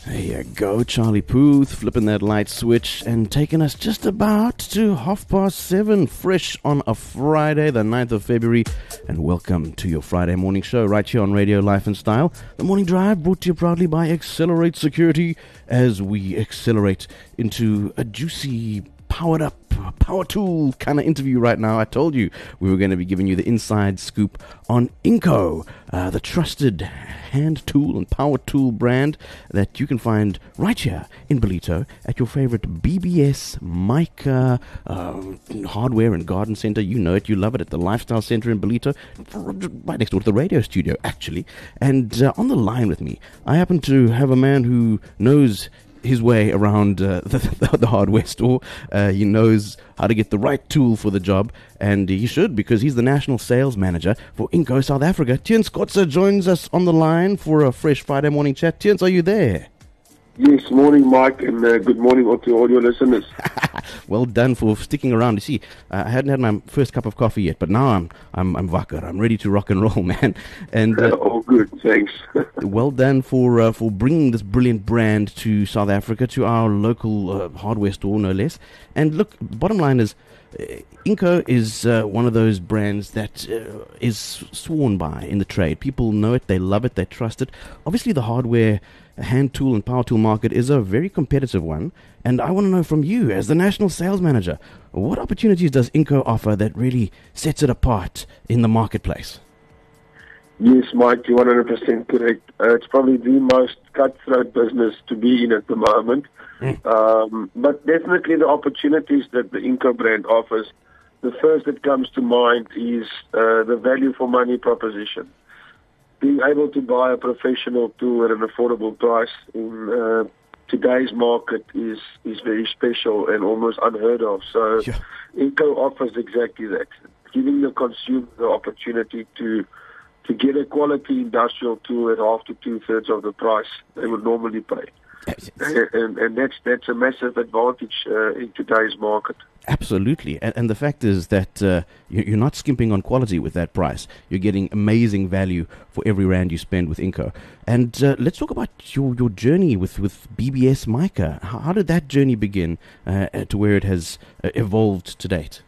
There you go, Charlie Puth, flipping that light switch and taking us just about to 7:30, fresh on a Friday, the 9th of February. And welcome to your Friday morning show right here on Radio Life and Style. The Morning Drive brought to you proudly by Accelerate Security as we accelerate into a juicy, powered up, power tool kind of interview right now. I told you we were going to be giving you the inside scoop on Inco, the trusted hand tool and power tool brand that you can find right here in Ballito at your favorite BBS Mica hardware and garden center. You know it, you love it, at the Lifestyle Center in Ballito, right next door to the radio studio actually. And on the line with me, I happen to have a man who knows his way around the hardware store. He knows how to get the right tool for the job, and he should, because he's the national sales manager for Inco South Africa. Tiens Kotze joins us on the line for a fresh Friday morning chat. Tiens, are you there? Yes, morning, Mike, and good morning to all your listeners. Well done for sticking around. You see, I hadn't had my first cup of coffee yet, but now I'm wakker. I'm ready to rock and roll, man. And all good, thanks. Well done for bringing this brilliant brand to South Africa, to our local hardware store, no less. And look, bottom line is, Inco is one of those brands that is sworn by in the trade. People know it, they love it, they trust it. Obviously, the hardware, hand tool and power tool market is a very competitive one, and I want to know from you, as the national sales manager, what opportunities does Inco offer that really sets it apart in the marketplace? Yes, Mike, you're 100% correct. It's probably the most cutthroat business to be in at the moment. But definitely the opportunities that the Inco brand offers, the first that comes to mind is the value for money proposition. Being able to buy a professional tool at an affordable price in today's market is very special and almost unheard of. So Yeah. Inco offers exactly that, giving the consumer the opportunity to get a quality industrial tool at half to two-thirds of the price they would normally pay. And that's a massive advantage in today's market. Absolutely. And the fact is that you're not skimping on quality with that price. You're getting amazing value for every rand you spend with Inco. And let's talk about your journey with BBS Mica. How did that journey begin to where it has evolved to date?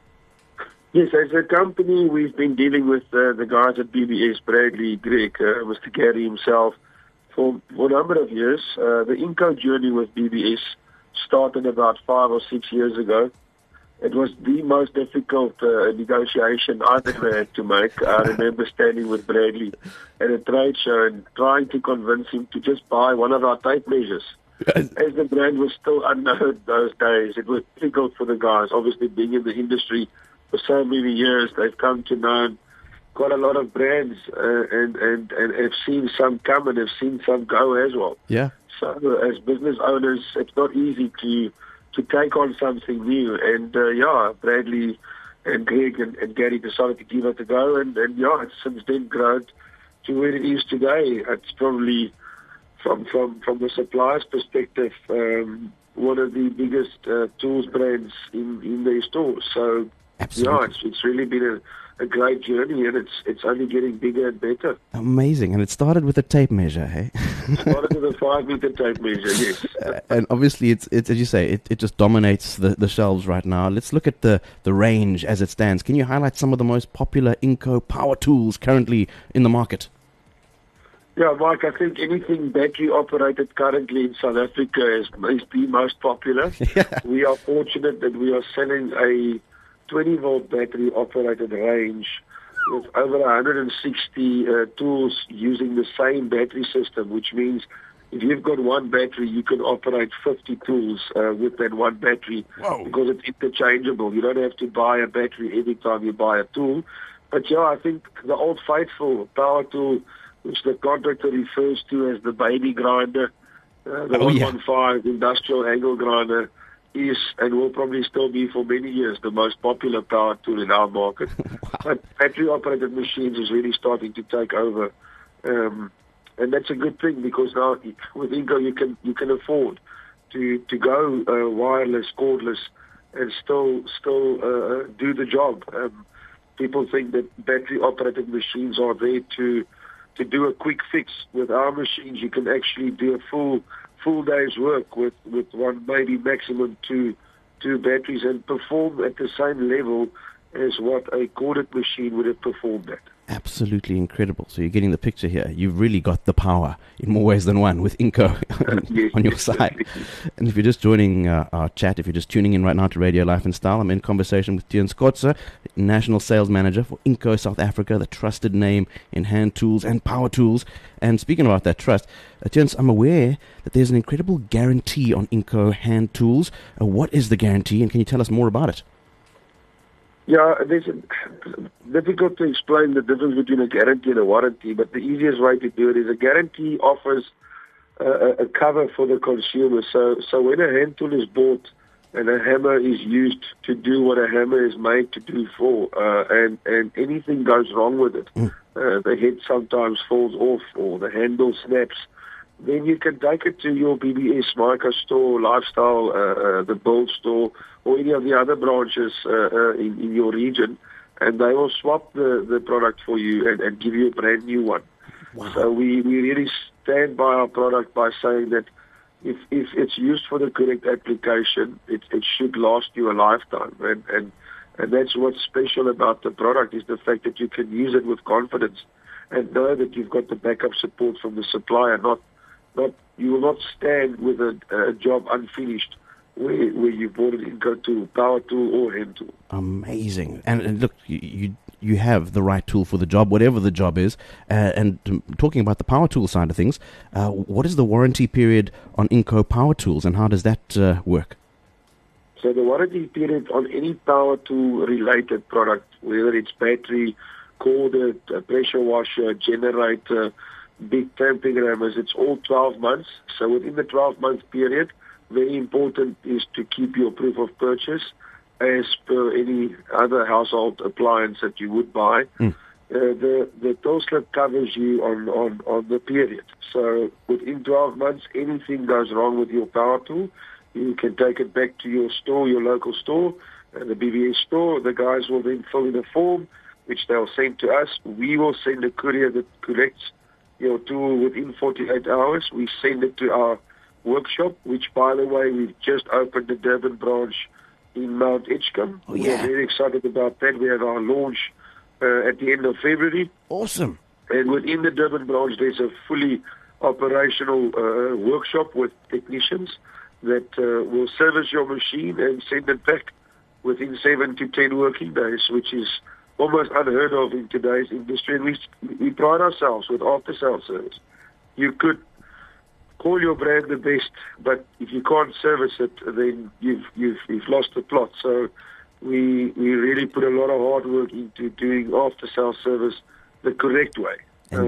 Yes, as a company, we've been dealing with the guys at BBS, Bradley, Greg, Mr. Gary himself, for a number of years. The Inco journey with BBS started about 5 or 6 years ago. It was the most difficult negotiation I've ever had to make. I remember standing with Bradley at a trade show and trying to convince him to just buy one of our tape measures. As the brand was still unknown those days, it was difficult for the guys. Obviously, being in the industry for so many years, they've come to know quite a lot of brands and have seen some come and have seen some go as well. Yeah. So as business owners, it's not easy to take on something new. And Bradley and Greg and Gary decided to give it a go. And it's since then grown to where it is today. It's probably, from the supplier's perspective, one of the biggest tools brands in their stores. So, Absolutely. It's really been a great journey, and it's only getting bigger and better. Amazing. And it started with a tape measure, hey? Started with a 5-meter tape measure, yes. And obviously, it's as you say, it just dominates the shelves right now. Let's look at the range as it stands. Can you highlight some of the most popular Inco power tools currently in the market? Yeah, Mike, I think anything battery-operated currently in South Africa is the most popular. Yeah. We are fortunate that we are selling a 20-volt battery-operated range with over 160 tools using the same battery system, which means if you've got one battery, you can operate 50 tools with that one battery. Whoa. Because it's interchangeable. You don't have to buy a battery every time you buy a tool. But, I think the old faithful power tool, which the contractor refers to as the baby grinder, the 115 industrial angle grinder, is and will probably still be for many years the most popular power tool in our market. But battery-operated machines is really starting to take over, and that's a good thing because now with Inco you can afford to go wireless, cordless, and still do the job. People think that battery-operated machines are there to do a quick fix. With our machines, you can actually do a full full day's work with one, maybe maximum two batteries, and perform at the same level as what a corded machine would have performed at. Absolutely incredible. So you're getting the picture here. You've really got the power in more ways than one with Inco on your side. And if you're just joining our chat, if you're just tuning in right now to Radio Life and Style, I'm in conversation with Teun Skotse, National Sales Manager for Inco South Africa, the trusted name in hand tools and power tools. And speaking about that trust, Teun, I'm aware that there's an incredible guarantee on Inco hand tools. What is the guarantee, and can you tell us more about it? Yeah, it's difficult to explain the difference between a guarantee and a warranty, but the easiest way to do it is a guarantee offers a cover for the consumer. So when a hand tool is bought and a hammer is used to do what a hammer is made to do for, and anything goes wrong with it, the head sometimes falls off or the handle snaps, then you can take it to your BBS, Mica store, Lifestyle, the Build store, or any of the other branches in your region, and they will swap the product for you and give you a brand new one. Wow. So we really stand by our product by saying that if it's used for the correct application, it should last you a lifetime. And that's what's special about the product, is the fact that you can use it with confidence and know that you've got the backup support from the supplier. You will not stand with a job unfinished where you bought an Inco tool, power tool or hand tool. Amazing. And look, you have the right tool for the job, whatever the job is. And talking about the power tool side of things, what is the warranty period on Inco power tools, and how does that work? So the warranty period on any power tool related product, whether it's battery, corded, pressure washer, generator, big tamping rammers, it's all 12 months. So within the 12-month period, very important is to keep your proof of purchase as per any other household appliance that you would buy. The toll slip covers you on the period. So within 12 months, anything goes wrong with your power tool, you can take it back to your store, your local store, and the BBS store. The guys will then fill in a form, which they'll send to us. We will send a courier that collects your tool within 48 hours. We send it to our workshop, which, by the way, we've just opened the Durban branch in Mount Edgecombe. Oh, yeah. We're very excited about that. We have our launch at the end of February. Awesome. And within the Durban branch, there's a fully operational workshop with technicians that will service your machine and send it back within 7 to 10 working days, which is almost unheard of in today's industry. And we pride ourselves with after-sales service. You could call your brand the best, but if you can't service it, then you've lost the plot. So we really put a lot of hard work into doing after-sales service the correct way.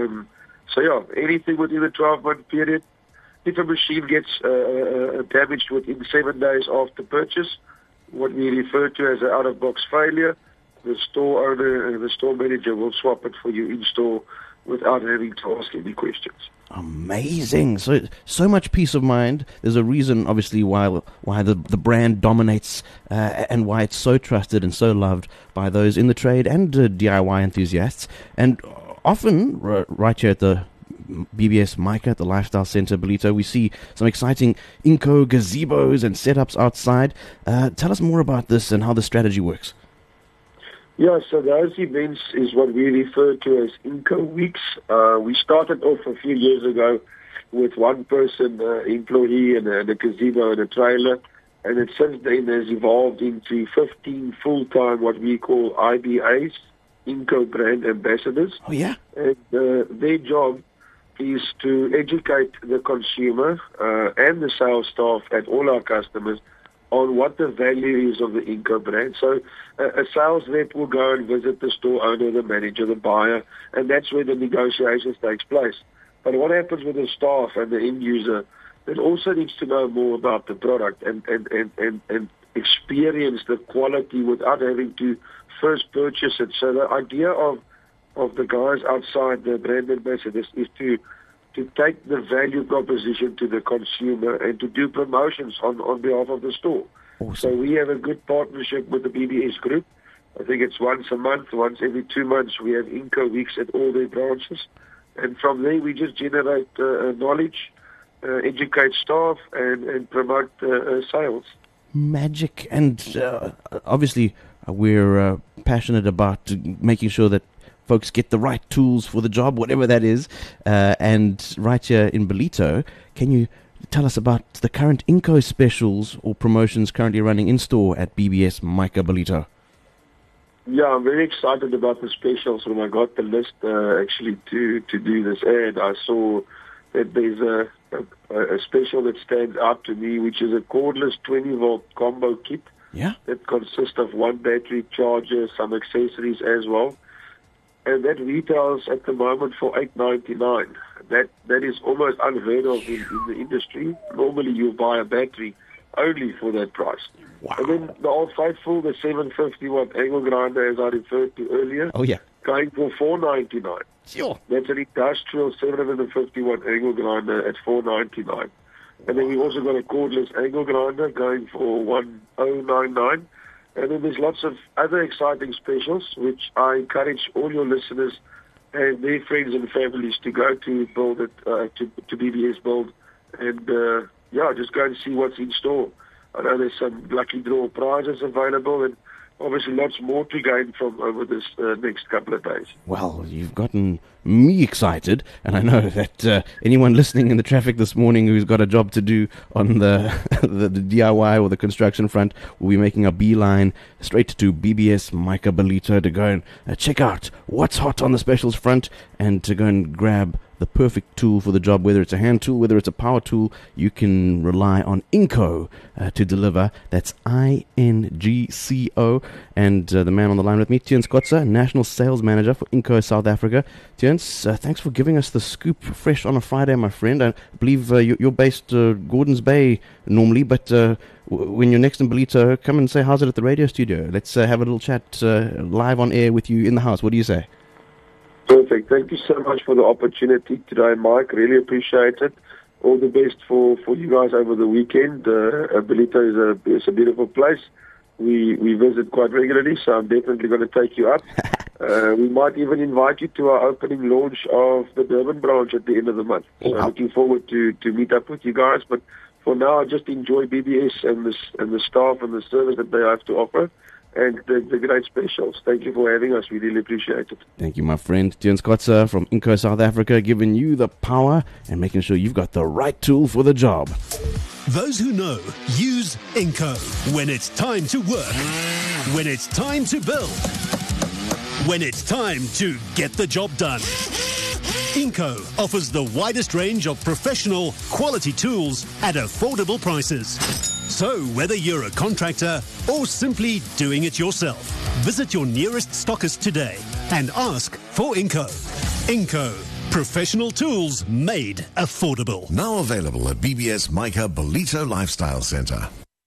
So yeah, anything within the 12-month period. If a machine gets damaged within 7 days after purchase, what we refer to as an out-of-box failure, the store owner and the store manager will swap it for you in store without having to ask any questions. Amazing. So much peace of mind. There's a reason, obviously, why the brand dominates and why it's so trusted and so loved by those in the trade and DIY enthusiasts. And often, right here at the BBS Mica at the Lifestyle Centre, Belito, we see some exciting Inco gazebos and setups outside. Tell us more about this and how the strategy works. Yeah, so those events is what we refer to as Inco Weeks. We started off a few years ago with one person, employee, and a gazebo and a trailer, and it since then has evolved into 15 full-time, what we call IBAs, Inco Brand Ambassadors. Oh, yeah? And their job is to educate the consumer and the sales staff at all our customers on what the value is of the Inco brand. So a sales rep will go and visit the store owner, the manager, the buyer, and that's where the negotiations takes place. But what happens with the staff and the end user that also needs to know more about the product and experience the quality without having to first purchase it. So the idea of the guys outside the brand ambassadors is to take the value proposition to the consumer and to do promotions on behalf of the store. Awesome. So we have a good partnership with the BBS Group. I think it's once a month, once every 2 months, we have Inco Weeks at all their branches. And from there, we just generate knowledge educate staff, and promote sales. Magic. And obviously, we're passionate about making sure that folks get the right tools for the job, whatever that is. And right here in Ballito, can you tell us about the current Inco specials or promotions currently running in store at BBS Mica Ballito? Yeah, I'm very excited about the specials. When I got the list actually to do this ad, I saw that there's a special that stands out to me, which is a cordless 20-volt combo kit. Yeah. That consists of one battery charger, some accessories as well. And that retails at the moment for $8.99. That is almost unheard of in the industry. Normally you buy a battery only for that price. Wow. And then the old faithful, the 750-watt angle grinder, as I referred to earlier, Oh, yeah. going for $4.99. Sure. That's an industrial 750-watt angle grinder at $4.99. And then we've also got a cordless angle grinder going for $1,099. And then there's lots of other exciting specials, which I encourage all your listeners and their friends and families to go to Build it, to BBS Build, and just go and see what's in store. I know there's some lucky draw prizes available, and obviously lots more to gain from over this next couple of days. Well, you've gotten me excited, and I know that anyone listening in the traffic this morning who's got a job to do on the DIY or the construction front will be making a beeline straight to BBS Mica Ballito to go and check out what's hot on the specials front and to go and grab the perfect tool for the job, whether it's a hand tool, whether it's a power tool. You can rely on Inco to deliver. That's INGCO. And the man on the line with me, Theuns Kotze, National Sales Manager for Inco South Africa. Theuns, thanks for giving us the scoop fresh on a Friday, my friend. I believe you're based Gordons Bay normally, but when you're next in Ballito, come and say how's it at the radio studio. Let's have a little chat live on air with you in the house. What do you say? Perfect. Thank you so much for the opportunity today, Mike. Really appreciate it. All the best for you guys over the weekend. Ballito is a beautiful place. We visit quite regularly, so I'm definitely going to take you up. We might even invite you to our opening launch of the Durban branch at the end of the month. So I'm looking forward to meet up with you guys. But for now, I just enjoy BBS and the staff and the service that they have to offer, and the great specials. Thank you for having us. We really appreciate it. Thank you, my friend. Theuns Kotze from Inco South Africa, giving you the power and making sure you've got the right tool for the job. Those who know use Inco when it's time to work, when it's time to build, when it's time to get the job done. Inco offers the widest range of professional, quality tools at affordable prices. So whether you're a contractor or simply doing it yourself, visit your nearest stockist today and ask for Inco. Inco, professional tools made affordable. Now available at BBS Mica Ballito Lifestyle Centre.